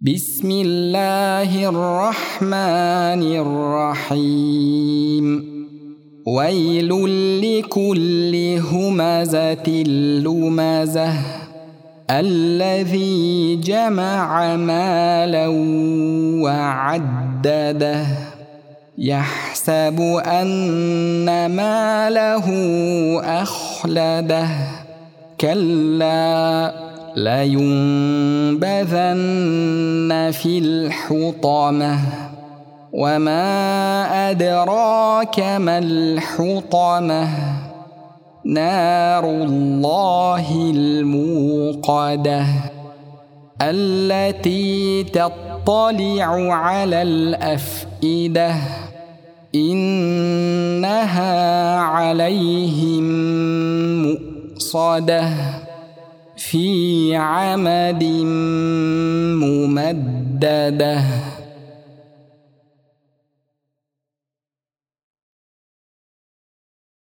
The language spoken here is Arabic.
بسم الله الرحمن الرحيم ويل لكل همزة لمزة الذي جمع مالا وعدده يحسب أن ماله أخلده كلا لينبذن في الحطمة وما أدراك ما الحطمة نار الله الموقدة التي تطلع على الأفئدة إنها عليهم مؤصدة في عمد ممددة.